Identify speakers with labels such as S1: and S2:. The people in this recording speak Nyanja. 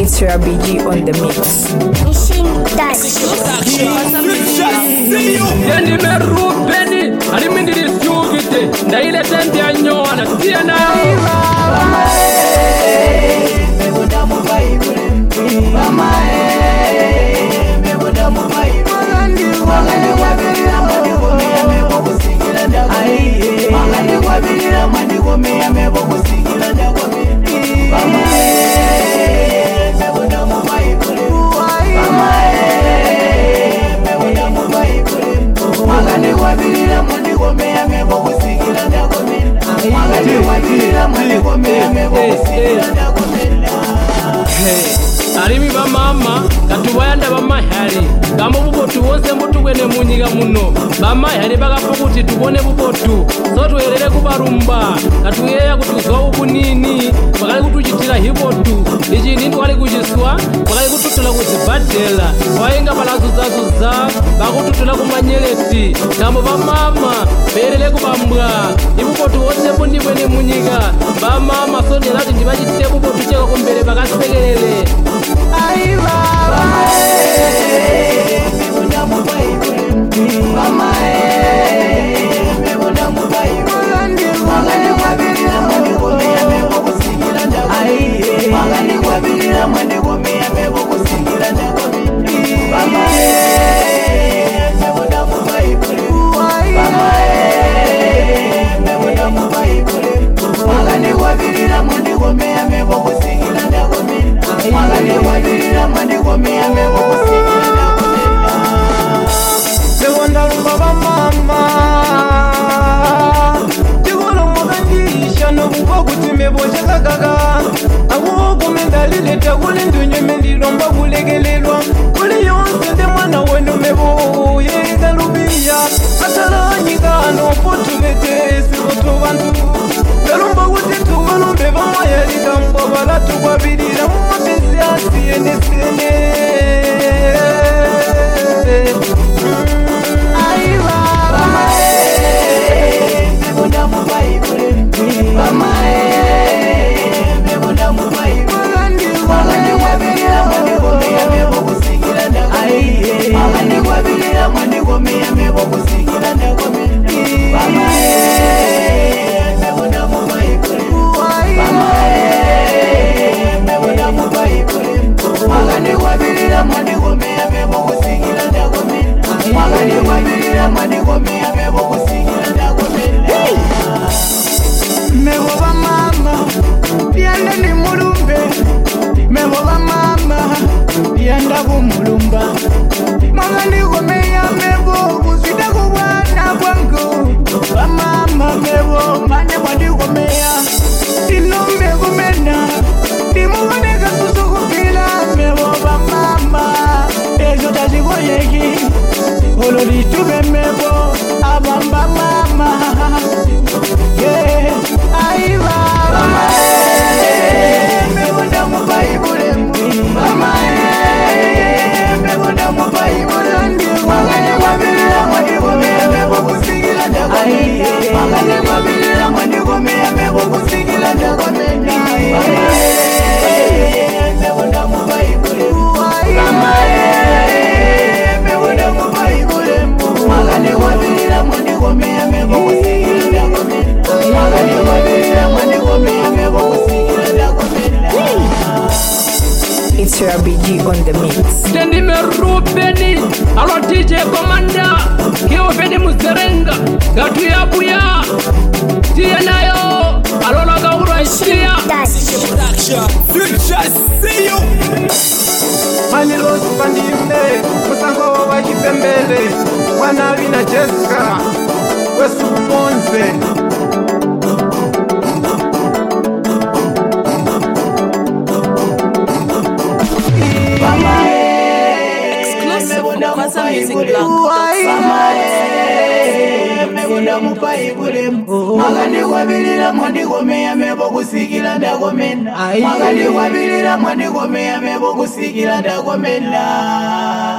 S1: It's your BG on the mix.
S2: Yani merupeni alimindiri sugite ndaile tembi anyona tiana
S3: meboda mu Bible mama meboda mu Bible magani wabirira mandi komea mebo kusigira ndagomeni magani wabirira mandi komea mebo kusigira ndagomeni mama meboda mu Bible mama meboda mu Bible magani wabirira mandi komea mebo kusigira ndagomeni magani wabirira mandi komea mebo kusigira ndagomeni.
S2: Arimi ba mama katubayanda bamahari gamo bubotu wose mutugwene munyiga muno bamahari bagafukuti tubone bubotu so tuelele kubarumba katuyeya kutuzwa ubunini bakali kutujitira hibotu ijini twali kujiswa bakali kututula kuzibadela wayenga balazuzazuza bakututula kumanyeleti gamo ba mama belele kubambwa ibubotu wose mbundibwene munyiga ba mama so nelati ndibajitire bubotu cheko kumbele bakasegelele
S3: Aiva meboda mu Bible mama meboda mu Bible magani wabirira mandi komea mebo kusigira ndagomeni magani wabirira mandi komea mebo kusigira ndagomeni mama meboda mu Bible mama meboda mu Bible magani wabirira mandi komea mebo kusigira ndagomeni magani wabirira mandi komea mebo kusigira ndagomeni
S4: Seconda rumba ba mama Jigolo mwakangisha no bubo kutime boje kagaga Awo kumendalile takule ndunye mendiromba kulegelelwa Kuli yonse de mwana wendo mebo yega lubiya Ataranyikano potubete siboto bantu Galumba kuti tubalumbe bamayalika mbabala tukwabirira mumapezi asiyene sene
S3: meboda mu Bible mama meboda mu Bible magani wabirira mandi komea mebo kusigira ndagomeni magani wabirira mandi komea mebo kusigira ndagomeni mama meboda mu Bible mama meboda mu Bible magani wabirira mandi komea mebo kusigira ndagomeni magani wabirira mandi komea mebo kusigira ndagomeni
S4: Mebo ba mama Yanda ni mulumbe Mebo ba mama Yanda kumulumba Magani komea mebo Kusida kubwana kwangu Ba mama mebo Mane mwandi komea Tinombe kumena Timuoneka susu kupila Mebo ba mama Ezo tazikoyeki Olo litube mebo Abamba mama Yeah, aiva
S3: mama meboda mu Bible mama meboda mu Bible magani wabirira mandi komea mebo kusigira ndagomeni magani wabirira mandi komea mebo kusigira ndagomeni meboda mu Bible mama meboda mu Bible magani wabirira mandi komea mebo kusigira ndagomeni magani wabirira mandi komea mebo kusigira ndagomeni.
S1: It's your BG on the mix.
S2: Tendi merupeni alo DJ Komanda Kio peni muzerenga Gatu ya buya Tia nayo Alola gaura ishia
S4: Manilosi pandimne Musango wa kipembele Wanavi na Jessica Wesu Monze
S3: meboda mu Bible magani wabirira mandi komea mebo kusigira ndagomeni magani wabirira mandi komea mebo kusigira ndagomeni.